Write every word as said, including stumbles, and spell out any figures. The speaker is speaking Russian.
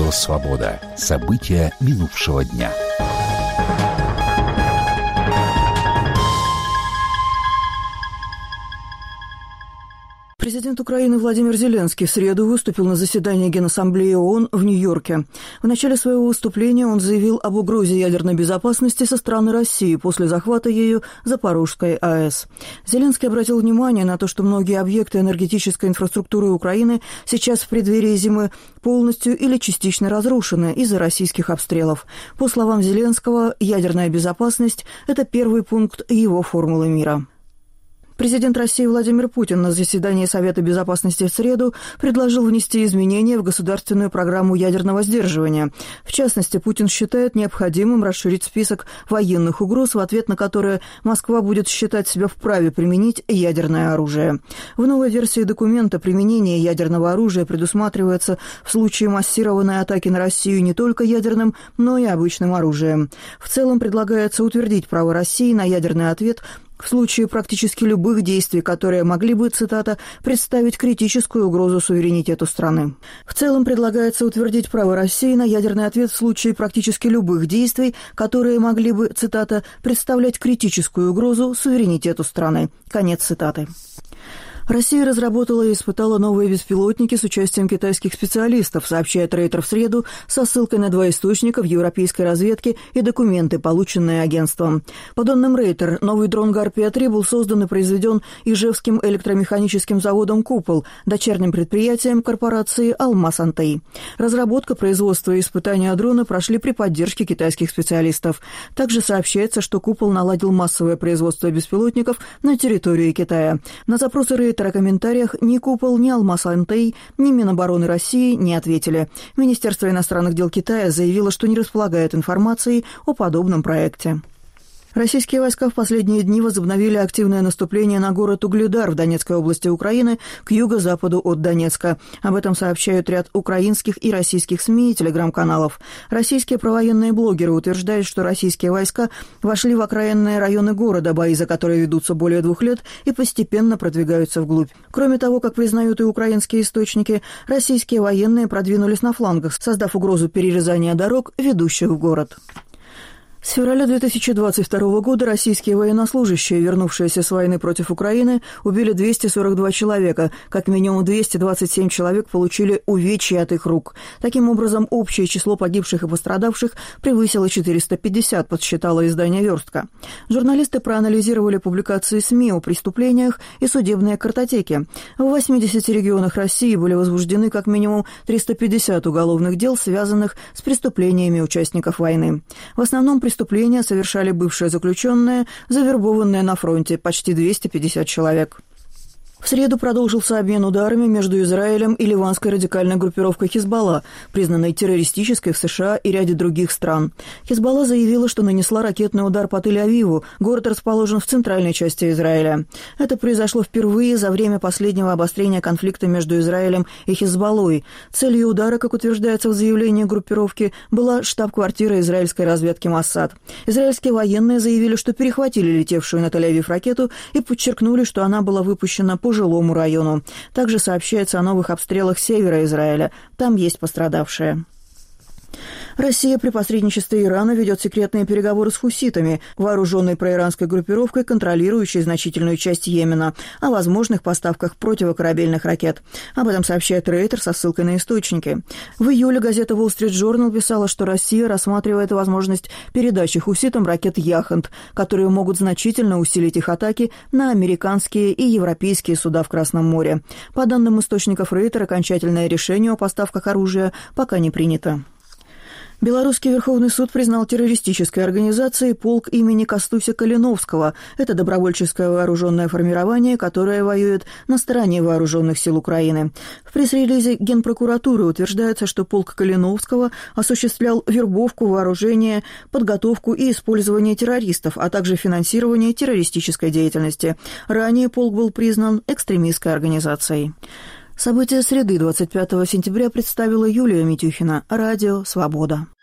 Радио «Свобода». События минувшего дня. Президент Украины Владимир Зеленский в среду выступил на заседании Генассамблеи ООН в Нью-Йорке. В начале своего выступления он заявил об угрозе ядерной безопасности со стороны России после захвата ею Запорожской АЭС. Зеленский обратил внимание на то, что многие объекты энергетической инфраструктуры Украины сейчас в преддверии зимы полностью или частично разрушены из-за российских обстрелов. По словам Зеленского, ядерная безопасность – это первый пункт его формулы мира. Президент России Владимир Путин на заседании Совета Безопасности в среду предложил внести изменения в государственную программу ядерного сдерживания. В частности, Путин считает необходимым расширить список военных угроз, в ответ на которые Москва будет считать себя вправе применить ядерное оружие. В новой версии документа применение ядерного оружия предусматривается в случае массированной атаки на Россию не только ядерным, но и обычным оружием. В целом предлагается утвердить право России на ядерный ответ в случае практически любых действий, которые могли бы, цитата, «представить критическую угрозу суверенитету страны». В целом предлагается утвердить право России на ядерный ответ в случае практически любых действий, которые могли бы, цитата, «представлять критическую угрозу суверенитету страны». Конец цитаты. Россия разработала и испытала новые беспилотники с участием китайских специалистов, сообщает Рейтер в среду со ссылкой на два источника в европейской разведке и документы, полученные агентством. По данным Рейтер, новый дрон «Гарпия три» был создан и произведен Ижевским электромеханическим заводом «Купол», дочерним предприятием корпорации «Алмаз-Антей». Разработка, производство и испытания дрона прошли при поддержке китайских специалистов. Также сообщается, что «Купол» наладил массовое производство беспилотников на территории Китая. На запросы Рейтер о комментариях ни «Купол», ни «Алмаз-Антей», ни Минобороны России не ответили. Министерство иностранных дел Китая заявило, что не располагает информацией о подобном проекте. Российские войска в последние дни возобновили активное наступление на город Угледар в Донецкой области Украины к юго-западу от Донецка. Об этом сообщают ряд украинских и российских СМИ и телеграм-каналов. Российские провоенные блогеры утверждают, что российские войска вошли в окраинные районы города, бои за которые ведутся более двух лет и постепенно продвигаются вглубь. Кроме того, как признают и украинские источники, российские военные продвинулись на флангах, создав угрозу перерезания дорог, ведущих в город. С февраля две тысячи двадцать второго года российские военнослужащие, вернувшиеся с войны против Украины, убили двести сорок два человека. Как минимум двести двадцать семь человек получили увечья от их рук. Таким образом, общее число погибших и пострадавших превысило четыреста пятьдесят, подсчитало издание «Верстка». Журналисты проанализировали публикации СМИ о преступлениях и судебные картотеки. В восьмидесяти регионах России были возбуждены как минимум триста пятьдесят уголовных дел, связанных с преступлениями участников войны. В основном преступления совершали бывшие заключенные, завербованные на фронте, почти двести пятьдесят человек. В среду продолжился обмен ударами между Израилем и ливанской радикальной группировкой «Хизбалла», признанной террористической в США и ряде других стран. «Хизбалла» заявила, что нанесла ракетный удар по Тель-Авиву. Город расположен в центральной части Израиля. Это произошло впервые за время последнего обострения конфликта между Израилем и «Хизбаллой». Целью удара, как утверждается в заявлении группировки, была штаб-квартира израильской разведки Моссад. Израильские военные заявили, что перехватили летевшую на Тель-Авив ракету и подчеркнули, что она была выпущена по жилому району. Также сообщается о новых обстрелах севера Израиля. Там есть пострадавшие. Россия при посредничестве Ирана ведет секретные переговоры с хуситами, вооруженной проиранской группировкой, контролирующей значительную часть Йемена, о возможных поставках противокорабельных ракет. Об этом сообщает Рейтер со ссылкой на источники. В июле газета Wall Street Journal писала, что Россия рассматривает возможность передачи хуситам ракет «Яхонт», которые могут значительно усилить их атаки на американские и европейские суда в Красном море. По данным источников Рейтер, окончательное решение о поставках оружия пока не принято. Белорусский Верховный суд признал террористической организацией полк имени Костуся Калиновского. Это добровольческое вооруженное формирование, которое воюет на стороне вооруженных сил Украины. В пресс-релизе Генпрокуратуры утверждается, что полк Калиновского осуществлял вербовку, вооружение, подготовку и использование террористов, а также финансирование террористической деятельности. Ранее полк был признан экстремистской организацией. События среды двадцать пятого сентября представила Юлия Митюхина. Радио «Свобода».